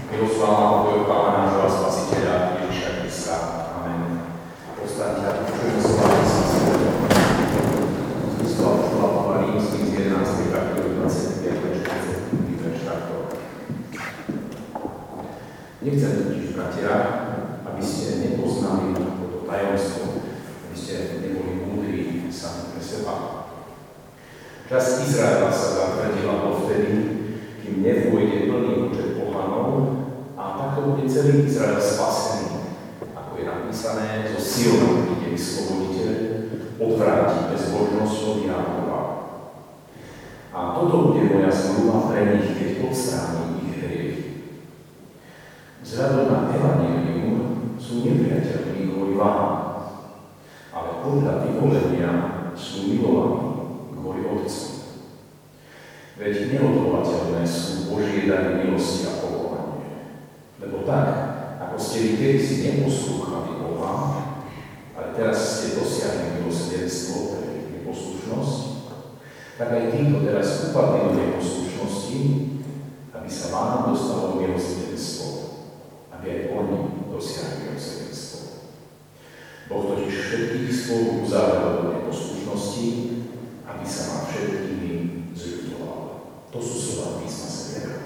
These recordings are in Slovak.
Milosť vám a pokoj Pána nášho a Spasiteľa Ježiša Krista. Amen. Povstaňte a počujeme slova z listu apoštola Pavla Rímskym z 11. kapitoly 25. verš takto. Nechcem totiž, bratia, aby ste nepoznali toto tajomstvo, aby ste neboli múdri sami pre seba. Časť Izraela sa zatvrdila dovtedy, kým nevôjde plný počet pohanov, a takto bude celý Izrael spasený. Ako je napísané, zo Siona príde vysloboditeľ, odvráti bezbožnosť od Jákova. A toto bude moja zmluva pre nich, keď odstránim ich hriechy. Vzhľadom na evanjelium sú nepriateľní kvôli vám, ale podľa vyvolenia sú milovaní kvôli Otcu. Veď neodvolateľné sú Božie dary milosti a pokorovanie. Lebo tak, ako ste vy kedysi neposlúchali Boha, ale teraz ste dosiahli milosrdenstvo pre ich neposlušnosť, tak aj títo teraz upadli do neposlušnosti, aby sa vám dostalo milosrdenstvo, aby aj oni dosiahli milosrdenstvo. Boh totiž všetkých spolu uzavrel do neposlušnosti, aby sa vám všetkými zľutoval. To sú slova písma svätého.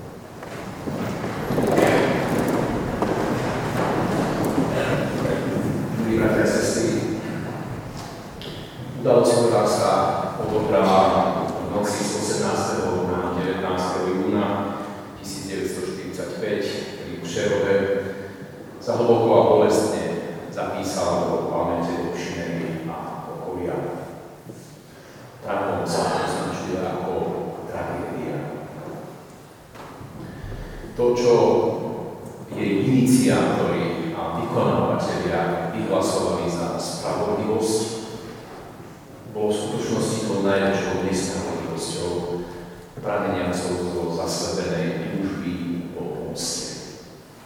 Milí bratia a sestry, udalosť, ktorá sa odohráva v noci z 18. na 19. júna 1945 pri Přerove, sa hlboko a bolestne zapísala do pamäte Dobšinej a okolia. Trápom sa označuje ako tragédia. To, čo jej iniciátori a vykonávatelia vyhlasovali za spravodlivosť, bolo v skutočnosti tou najväčšou nespravodlivosťou, prameniacou zo zaslepenej túžby po pomste.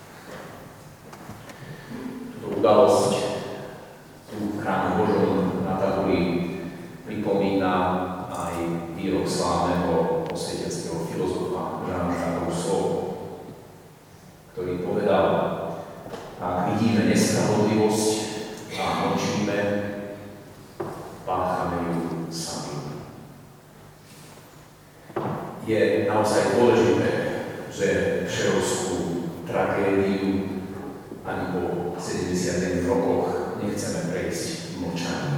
Túto udalosť tu v chráme Božom na tabuli pripomína aj výrok slávneho osvietenského filozofa Jeana Rousseau, ktorý povedal: ak vidíme nespravodlivosť a mlčíme, páchame ju sami. Je naozaj dôležité, že Přerovskú tragédiu ani po 70 rokoch nechceme prejsť v mlčaní.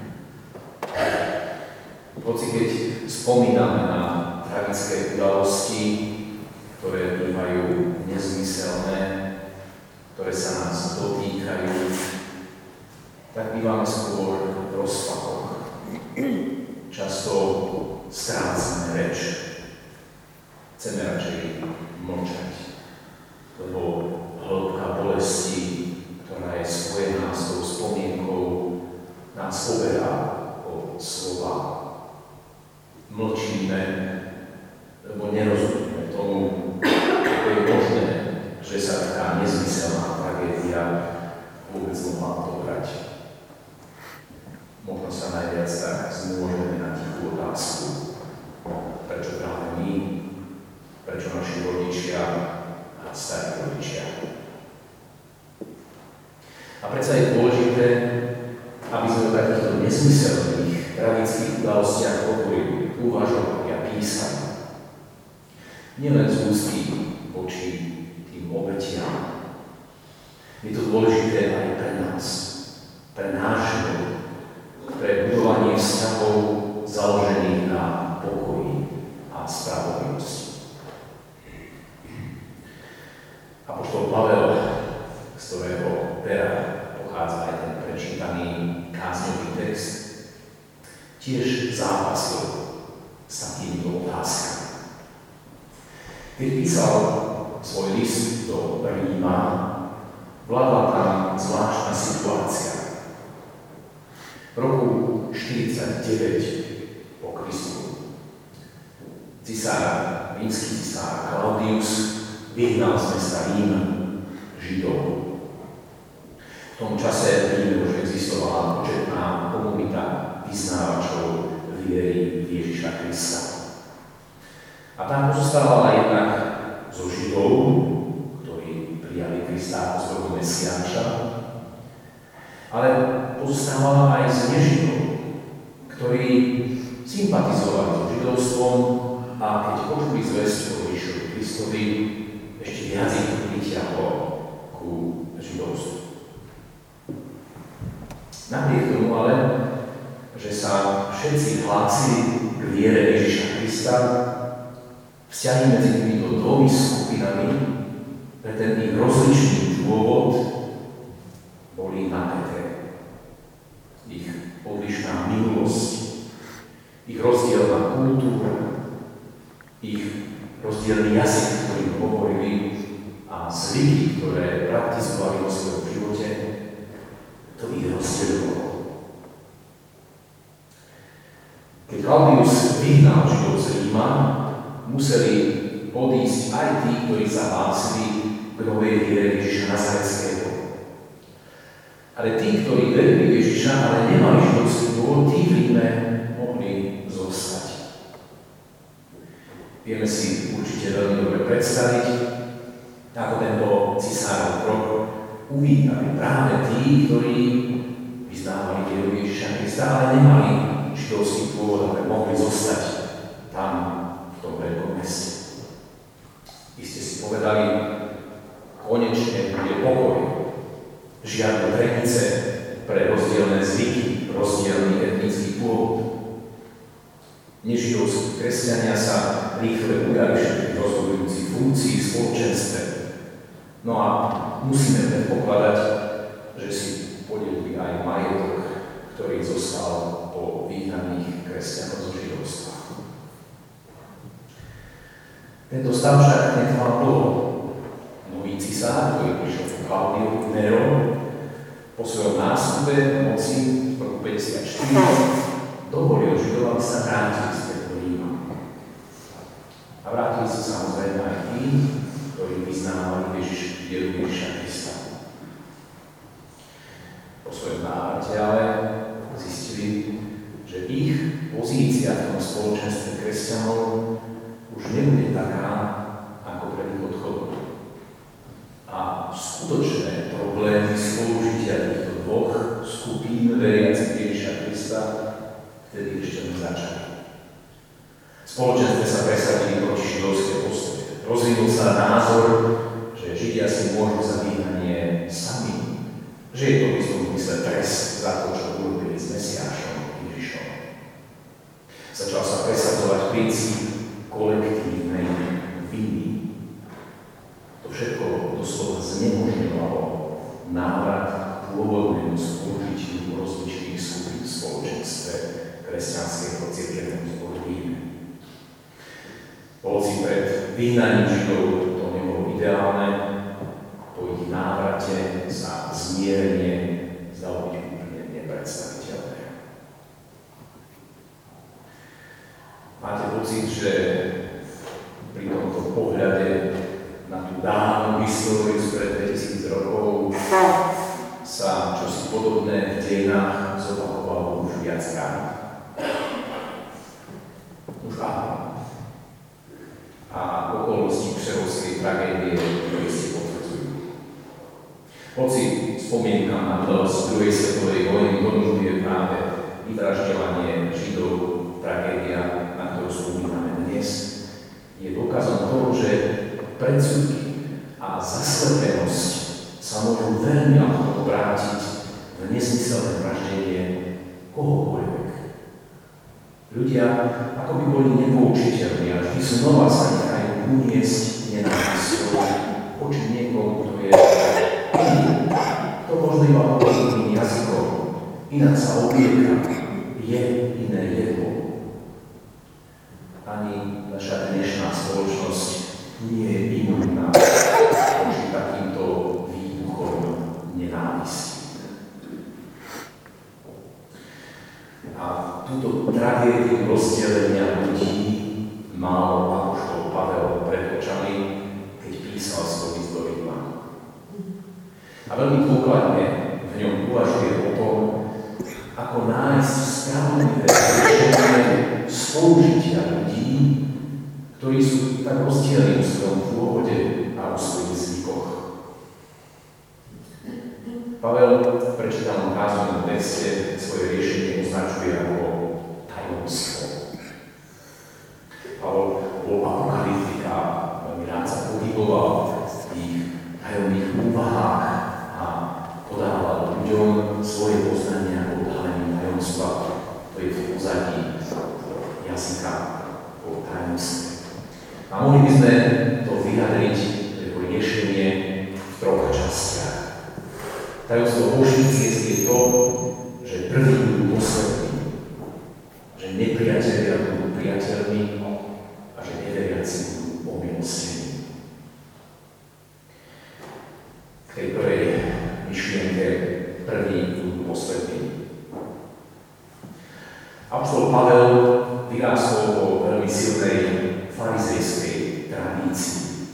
Hoci keď spomíname na tragické udalosti, ktoré bývajú nezmyselné, ktoré sa nás dotýkajú, tak bývame skôr v rozpakoch. Často strácame reč. Chceme radšej mlčať, lebo hĺbka bolesti, ktorá je spojená s tou spomienkou, nás poberá o slova. Mlčíme, lebo nerozumieme tomu, ako je možné, že sa taká nezmyselná tragédia vôbec mohla odohrať. Možno sa najviac tak zmôžeme na tichú otázku, prečo práve my, prečo naši rodičia a starí rodičia. A predsa je dôležité, aby sme o takýchto nezmyselných tragických udalostiach hovorili, uvažovali a písali. Nielen z úcty voči tým obetiam. Je to dôležité aj pre nás, pre náš život, pre budovanie vzťahov založených na pokoji a spravodlivosti. Apoštol Pavel, z ktorého pera pochádza aj ten prečítaný kázňový text, tiež zápasil s takýmito otázkami. Keď písal svoj list do Ríma, vládla tam zvláštna situácia. V roku 49 po Kristu rímsky cisár Claudius vyhnal z mesta Rím Židov. V tom čase v Ríme už existovala početná komunita vyznávačov viery Ježiša Krista. A tam pozostávala jednak zo Židov, Mesiáša, ale pozostávala aj z nežidov, ktorí sympatizovali so židovstvom a keď počuli zvesť o Ježišovi Kristovi, ešte viac ich pritiahlo ku židovstvu. Napriek tomu ale, že sa všetci hlásili k viere Ježiša Krista, vzťahy medzi týmito dvomi skupinami pre ten ich rozličný dôvod boli napäté. Ich odlišná minulosť, ich rozdielna kultúra, ich rozdielný jazyk, ktorým hovorili a zvyky, ktoré praktizovali vo svojom živote, to ich rozdielovalo. Keď Klaudius vyhnal Židov z Ríma, museli odísť aj tí, ktorí sa hlásili k novej viere Ježiša Nazareckého. Ale tí, ktorí verili Ježiša, ale nemali židovský dôvod, tí v Ríme mohli zostať. Vieme si určite veľmi dobre predstaviť, ako tento cisárov krok uvítali práve tí, ktorí vyznávali vieru Ježiša Krista, ale nemali židovský dôvod, aby mohli zostať tam, v tom veľkom meste. Iste si povedali, konečne bude pokoj, žiadne trenice pre rozdielne zvyky, rozdielný etnický pôvod. Nežidovskí kresťania sa rýchle ujali všetkých rozhodujúcich funkcií v spoločenstve. No a musíme predpokladať, že si podelili aj majetok, ktorý zostal po vyhnaných kresťanov zo židovstva. Tento stav však netrval dlho. Nový cisár, ktorý prišiel po Klaudiu Nero, po svojom nástupe moci v roku 54 dovolil Židom, aby sa vrátili späť do Ríma. A vrátili sa samozrejme aj tí, ktorí vyznávali vieru Ježiša Krista. Po svojom návrate ale zistili, že ich pozícia v tom spoločenstve kresťanov už nebude taká, ako pred ich odchodom. A skutočné problémy spolužitia týchto dvoch skupín veriacich Ježiša Krista vtedy ešte nezačali. V spoločenstve sa presadili proti židovské postoje. Rozvinul sa názor, že Židia si môžu za vyhnanie sami, že je to v istom zmysle trest za to, čo urobili s Mesiášom Ježišom. Začal sa presadzovať princíp kolektívnej viny. To všetko doslova znemožňovalo návrat k pôvodnému spolužitiu rozličných skupín v spoločenstve kresťanského cirkevného zboru v Ríme. Hoci pred vyhnaním Židov to nebolo ideálne, po ich návrate sa zmierenie zdalo byť úplne nepredstaviteľné. Máte pocit, že pri tomto pohľade na tú dávnu históriu spred 2000 rokov sa čosi podobné v dejinách zopakovalo už viackrát? Už áno. A okolnosti Přerovskej tragédie to iste potvrdzujú. Hoci spomienka na udalosť druhej svetovej vojny donúťuje práve vyvražďovanie Židov, tragédia, na ktorú spomíname dnes, je dôkazom toho, že predsudky a zaslepenosť sa môžu veľmi ľahko obrátiť v nesmyselné vraždenie kohokoľvek. Ľudia ako by boli nepoučiteľní a vždy znova sa nechajú uniesť nenávisťou voči niekomu, kto je iný. To možno iba hovorí iným jazykom, inak sa oblieka, je iné jedlo. Ani naša dnešná spoločnosť nie je imúnna voči takýmto výbuchom nenávisti. A túto tragédiu rozdelenia ľudí mal apoštol Pavel pred očami, keď písal svoj list do Ríma. A veľmi dôkladne v ňom uvažuje o tom, ako nájsť spravodlivé riešenie spolužitia ľudí, ktorí sú tak rozdielni v svojom pôvode a o svojich zvykoch. Pavel v prečítanom kázovnom texte svoje riešenie označuje ako tajomstvo. Pavel bol apokalyptika, veľmi rád sa pohyboval v tých tajomných úvahách a podával ľuďom svoje poznania o odhalení tajomstva. To je v pozadí jazyka o tajomstve. A mohli by sme to vyjadriť ako riešenie v troch častiach. Tajomstvo Božích ciest je to, že prvý budú poslední, že nepriatelia budú priateľmi a že neveriaci budú omilostení. K tej prvej myšlienke prvý budú poslední. Apoštol Pavel vyrástol vo veľmi silnej farizejskej tradícii.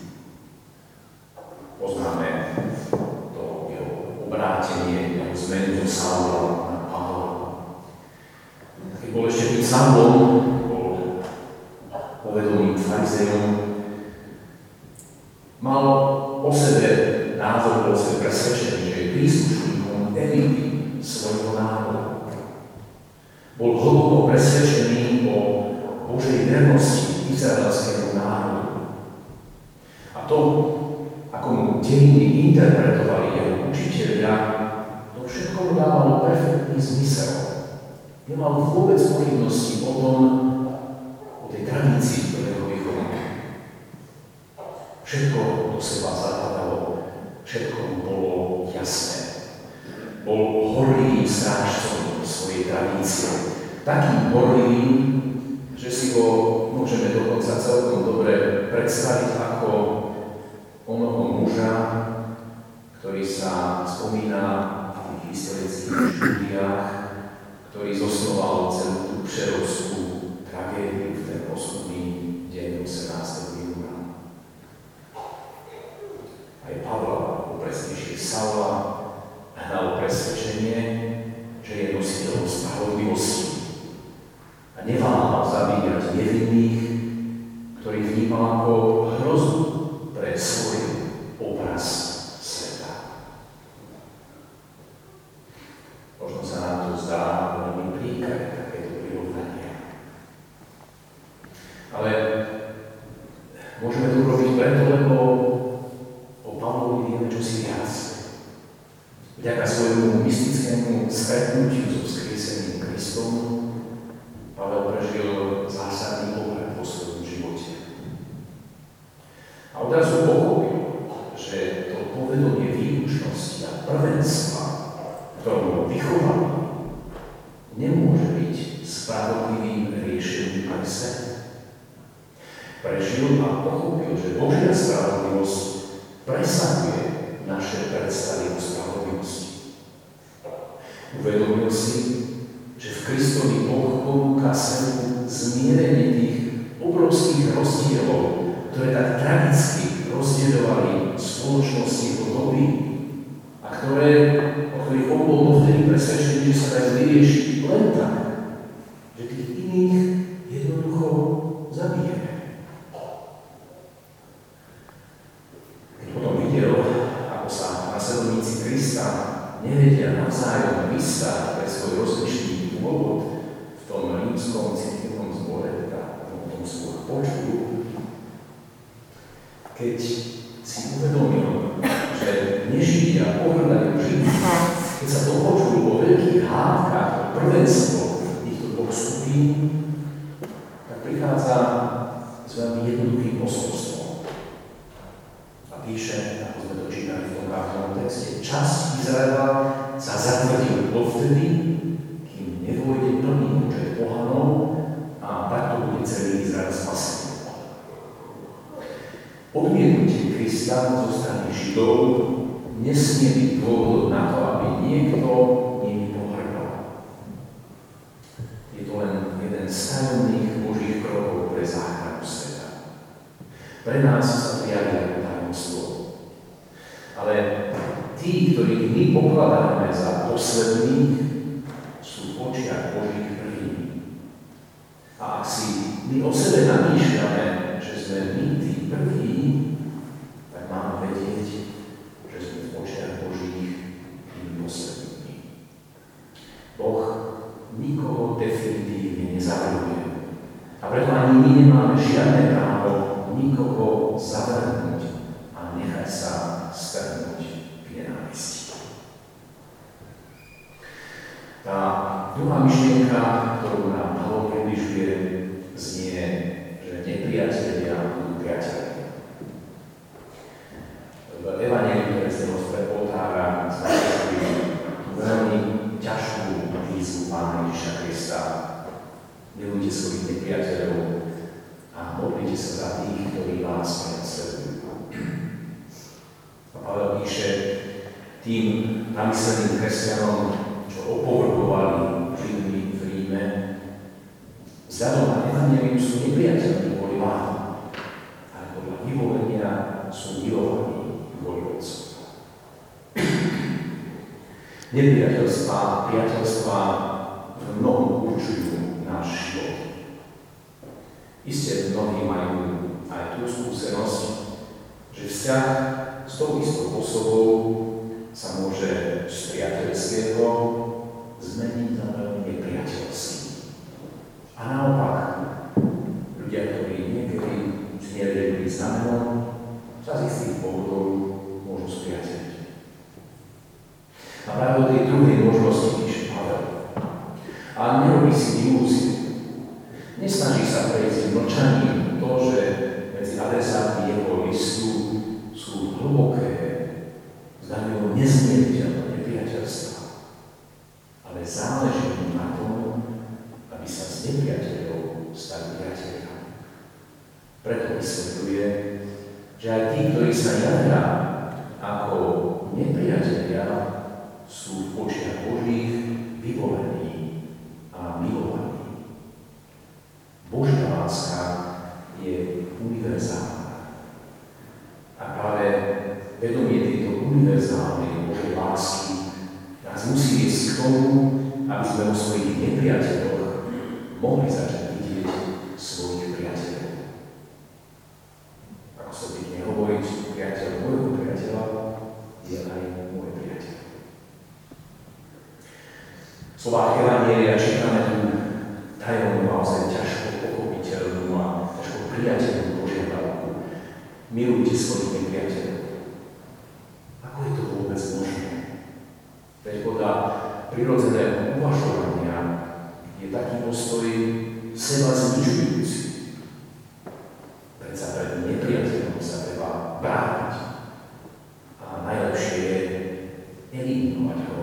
Poznáme to jeho obrátenie, jeho zmenu zo Saula na Pavla. Keď bol ešte tým Saulom, bol povedomým farizejom, mal o sebe názor, bol sebe presvedčený, že je príslušníkom elity svojho národa. Bol hlboko presvedčený o Božej vernosti izraelskému národu. A to, ako mu dejiny interpretovali jeho učitelia, to všetko mu dávalo perfektný zmysel. Nemal vôbec pochybnosti o tom, o tej tradícii, ktorého vychoval. Všetko do seba zapadalo, všetko mu bolo jasné. Bol horlivým strážcom svojej tradície. Takým horlivým, že si ho môžeme dokonca celkom dobre predstaviť ako onoho muža, ktorý sa spomína v tých historických štúdiách, ktorý zosnoval celú tú přerovskú tragédiu v ten posledný deň 18. júna. Aj Pavla, ako presnejšie Saula, hnal presvedčenie, že je nositeľom spravodlivosti a neváhal zabíjať nevinných, ktorých vnímal ako hrozbu pre svoj obraz sveta. Možno sa nám to zdá veľmi príkre, takéto prirovnanie. Ale môžeme to robiť preto, lebo o Pavlovi vieme čosi viac. Vďaka svojmu mystickému stretnutiu so vzkrieseným Kristom Pavel prežil zásadný obrad vo svojom živote. A odrazu pochopil, že to povedomie výlučnosti a prvenstva, ktorom ho vychovali, nemôže byť spravodlivým riešením pre seba. Prežil a pochopil, že Božia spravodlivosť presahuje naše predstavy o spravodlivosti. Uvedomil si, že v Kristovi Boh ponúka semu zmierenie tých obrovských rozdielov, ktoré tak tragicky rozdielovali spoločnosti jeho doby a o ktorých on bol dovtedy presvedčený, že sa dajú vyriešiť len tak, že tých iných jednoducho zabijeme. Keď potom videl, ako sa nasledovníci Krista nevedia navzájom vystáť pre svoj rozličný dôvod v tom rímskom cirkevnom zbore, teda o tom skôr počujú, keď si uvedomil, že nežidia pohrdajú Židí, keď sa to počujú o veľkých hádkach, o prvenstvo týchto dvoch skupín, tak prichádza s veľmi jednoduchým posolstvom. A píše, ako sme to čítali v tom káznom texte, časť Izraela sa zatvrdil dovtedy, kým nevojde plný počet pohanov a takto bude celý Izrael spasený. Odmietnutie Krista zo strany Židov nesmie byť dôvodom na to, aby niekto nimi pohrdal. Je to len jeden z tajomných Božích krokov pre záchranu sveta. Pre nás sa to javí ako tajomstvo. Ale tí, ktorých my pokladáme za posledných, sú v očiach Božích prvými. A ak si my o sebe namýšľame, že sme my tí prví, tak máme vedieť, že sme v očiach Božích tými my nemáme žiadne právo nikoho zavrhnúť a nechať sa strhnúť k nenávisti. Tá druhá myšlienka, ktorú nám Pavol približuje, znie, že nepriatelia budú priatelia. V evanjeliu, ktoré ste rozpred oltára, sme videli veľmi ťažkú výzvu Pána Ježiša Krista. Milujte svojich nepriateľov a modlite sa za tých, ktorí vás prenasledujú. A Pavel píše tým namysleným kresťanom, čo opovrhovali Židmi v Ríme, vzhľadom na evanjelium sú nepriateľmi kvôli vám, ale podľa vyvolenia sú milovaní kvôli Otcu. Nepriateľstvá, priateľstvá v mnohom určujú náš život. Isté mnohí majú aj tú skúsenosť, že vzťah s tou istou osobou sa môže z priateľského zmeniť na veľmi nepriateľský. A naopak, ľudia, ktorí niekedy nevedeli znamenom, sa z istých dôvodov môžu spriateľiť. A práve o tej druhej možnosti píše Pavel. A nerobí si ilúziu. Nesnaží sa prejsť mlčaním to, že medzi adresátmi jeho listu sú hlboké, zdanlivo nezmieriteľné nepriateľstvá. Ale záleží mu na tom, aby sa s nepriateľov stali priateľmi. Preto vysvetľuje, že aj tí, ktorí sa javia ako nepriatelia, sú v očiach Božích vyvolení a milovaní. Božia láska je univerzálna. A práve vedomie tejto univerzálnej Božej lásky nás musí viesť k tomu, aby sme o svojich nepriateľoch mohli začať vidieť svojich priateľov. Ako sa pekne hovorí, priateľ môjho priateľa je aj môj priateľ. V slovách evanjelia čítame tu tajomnú, naozaj ťažko pochopiteľnú a ťažko priateľnú požiadavku. Milujte svojich nepriateľov. Ako je to vôbec možné? Veď podľa prirodzeného uvažovania je taký postoj seba zničujúci. Predsa pred nepriateľom sa treba brániť. A najlepšie je eliminovať ho.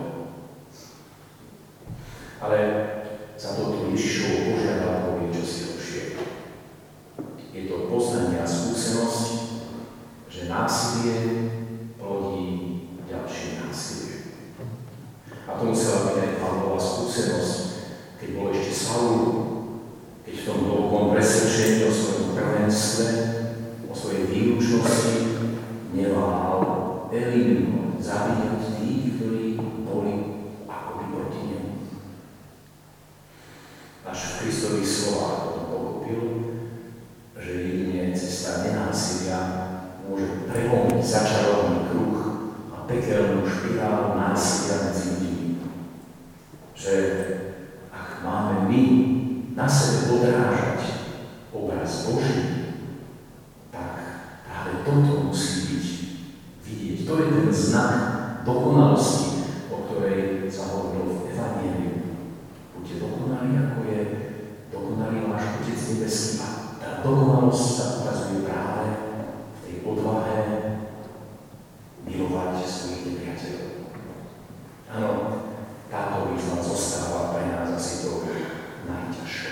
Ale za toto Ježišovo požiadavkou je čosi lepšie. Je to poznanie a skúsenosť, že násilie plodí ďalšie násilie. A to musela byť aj Pavlova skúsenosť, keď bol ešte Saul, keď v tom hlbokom presvedčení o svojom prvenstve, o svojej výlučnosti neváhal eliminovať, zabíjať tých, ktorí boli akoby proti nemu. Až v Kristových slovách potom pochopil, že jedine cesta nenásilia môže prelomiť začarovaný kruh a pekelnú špirálu násilia medzi ľuďmi. Že ak máme my na sebe odrážať obraz Boží, tak práve toto musí byť vidieť. To je ten znak dokonalosti, o ktorej sa hovorilo v evanjeliu. Buďte dokonalí, ako je dokonalý váš Otec nebeský. A tá dokonalosť sa ukazuje práve v tej odvahe milovať svojich nepriateľov. Áno, táto výzva zostáva pre nás asi to najťažšou.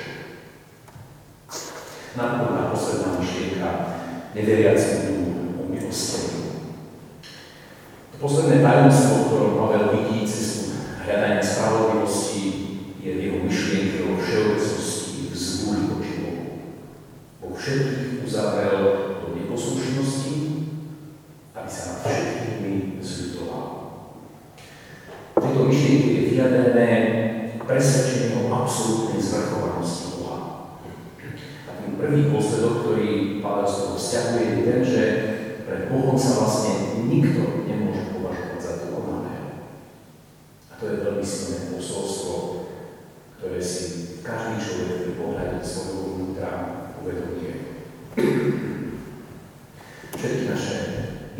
Napokon posledná myšlienka, neveriaci budú omilostení. To posledné tajomstvo, ktorom Pavel vidí cestu hľadania spravodlivosti, je v jeho myšlienke o všeobecnosti vzbúry voči Bohu. Boh všetkých uzavrel do neposlušnosti, aby sa nad všetkými zľutoval. V tejto myšlienke je vyjadrené presvedčenie o absolútnej zvrchovanosti Boha. A ten prvý dôsledok, ktorý Pavel z toho vzťahuje, je ten, že pred Bohom sa vlastne nikto nemôže považovať za dokonalého. A to je veľmi silné posolstvo, ktoré si každý človek pri pohľade svojho vnútra uvedomí.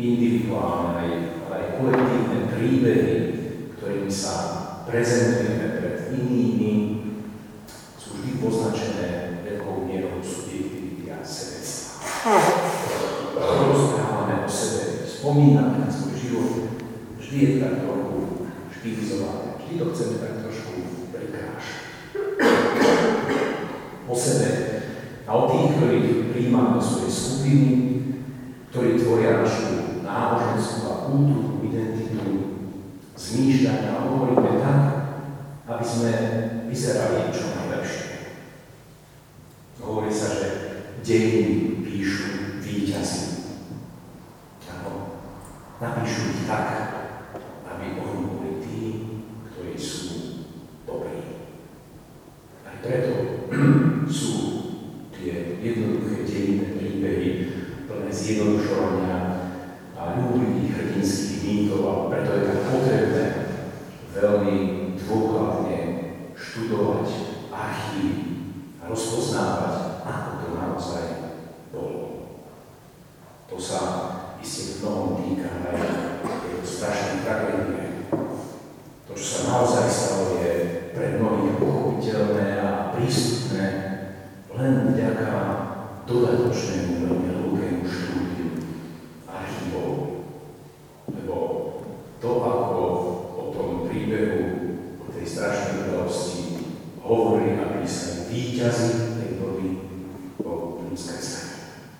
individuálne, ale aj kolektívne príbehy, ktorými sa prezentujeme pred inými, sú vždy poznačené veľkou mierou subjektivity a sebectva. Rozprávame o sebe, spomíname na svoj život, vždy je to tak trochu štilizované, vždy to chceme tak trošku prikrášať. O sebe a o tých, ktorých prijímame do svojej skupiny, ktorí tvoria našu náboženskú a kultúrnu identitu, zmýšľania a hovoríme tak, aby sme vyzerali čo najlepšie. Hovorí sa, že dejiny píšu víťazi. Áno, napíšu ich tak, aby oni boli tí, ktorí sú dobrí. Aj preto sú tie jednoduché dejinné príbehy plné zjednodušovania a ľúbivých hrdinských mýtov, a preto je tak potrebné veľmi dôkladne študovať archívy a rozpoznávať, ako to naozaj bolo. To sa iste v mnohom týka aj jeho strašnej tragédie. To, čo sa naozaj stalo, je pre mnohých pochopiteľné a prístupné len vďaka dodatočnému veľmi hlbokému štúdiu archívov. Lebo to, ako o tom príbehu, o tej strašnej udalosti hovorili a písali víťazi tej doby, bol ľudské srdce.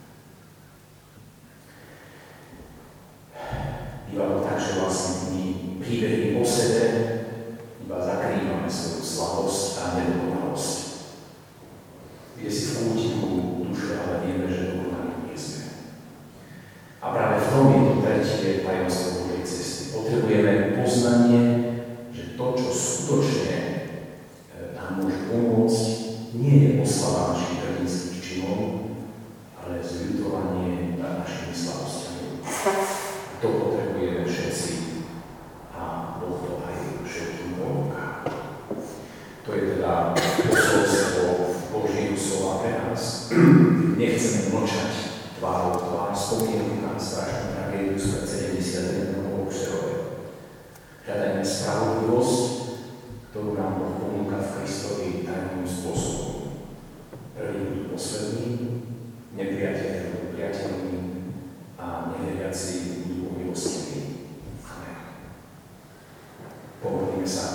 Býva to tak, že vlastne my príbehy o sebe iba zakrývame svoju slabosť a nedokonalosť. Kde si v útiku duše, ale vieme, že dokonalí nie sme. A práve v tom je to tretie tajomstvo Božej cesty. Potrebujeme poznanie, že to, čo skutočne nám môže pomôcť, nie je oslava našich hrdinských činov, ale zľutovanie nad našimi slabosťami. To potrebujeme všetci a Boh to aj všetkým ponúka. To je teda posolstvo Božieho slova pre nás. Nechceme mlčať tvárou tvár, spomienku na strašnú tragédiu spred 70 rokov v Šerove. Hľadajme spravodlivosť, ktorú nám Boh ponúka v Kristovi tajným spôsobom. Prvý budú poslední, nepriatelia budú priateľní a neveriaci budú umilostení. Amen. Pomodlíme sa.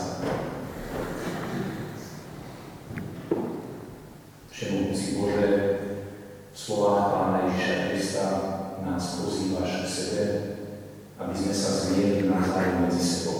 Všemohúci Bože, v slovách Pána Ježiša Krista nás pozývaš k sebe, aby sme sa zmierili navzájom medzi sebou.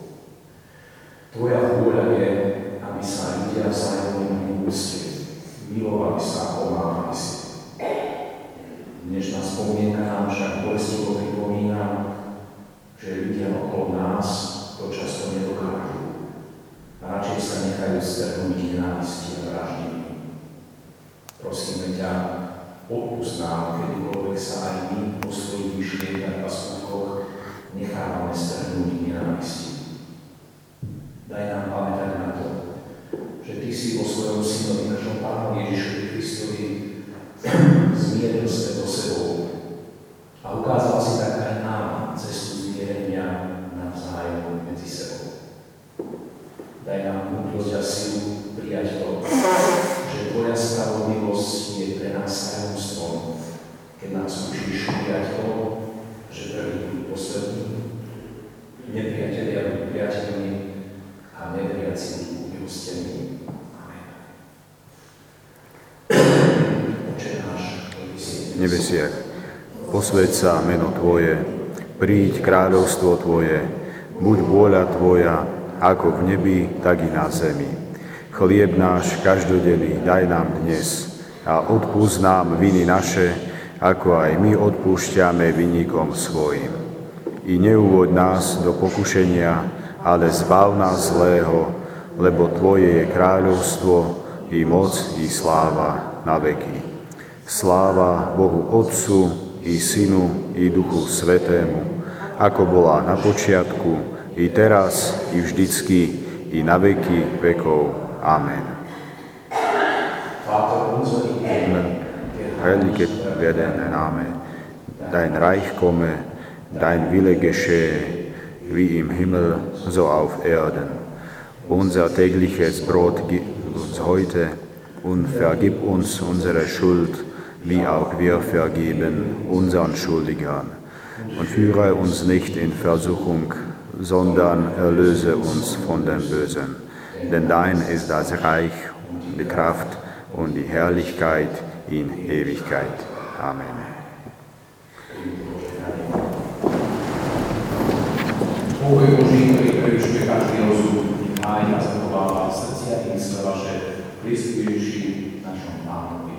Tvoja vôľa je, aby sa ľudia vzájomne úctili, milovali sa a pomáhali si. Dnešná spomienka nám však bolestivo pripomína, že ľudia okolo nás to často nedokážu a radšej sa nechajú strhnúť nenávisti a vraždení. Prosíme ťa, odpusť nám, kedykoľvek sa aj my po svojich myšlienkach a skutkoch nechávame strhnúť nenávisti. Daj nám pamätať na to, že Ty si vo svojom Synovi, našom Pánu Ježišovi Kristovi, zmieril svet so sebou a ukázal si tak aj nám cestu zmierenia navzájom medzi sebou. Daj nám múdrosť a silu prijať to, že Tvoja spravodlivosť je pre nás tajomstvom, keď nás učíš prijať to, že prví budú poslední, nepriatelia budú priateľní a neveriaci budú umilostení. Amen. Oče náš, ktorý si v nebesiach, posväť sa meno Tvoje, príď kráľovstvo Tvoje, buď vôľa Tvoja, ako v nebi, tak i na zemi. Chlieb náš každodenný daj nám dnes a odpusť nám viny naše, ako aj my odpúšťame vinníkom svojim. I neúvoď nás do pokušenia, ale zbav nás zlého, lebo Tvoje je kráľovstvo, i moc, i sláva na veky. Sláva Bohu Otcu, i Synu, i Duchu Svätému, ako bola na počiatku, i teraz, i vždycky, i na veky vekov. Amen. Heilige werden Name, dein Reich komme, dein Wille geschehe, wie im Himmel, so auf Erden. Unser tägliches Brot gib uns heute und vergib uns unsere Schuld, wie auch wir vergeben unseren Schuldigern. Und führe uns nicht in Versuchung, sondern erlöse uns von dem Bösen. Denn dein ist das Reich, die Kraft und die Herrlichkeit in Ewigkeit. Amen. Pokoj Boží, ktorý prevyšuje každý rozum, háj a zachováva srdcia i mysle vaše, Kristu Ježiši, našom Pánovi.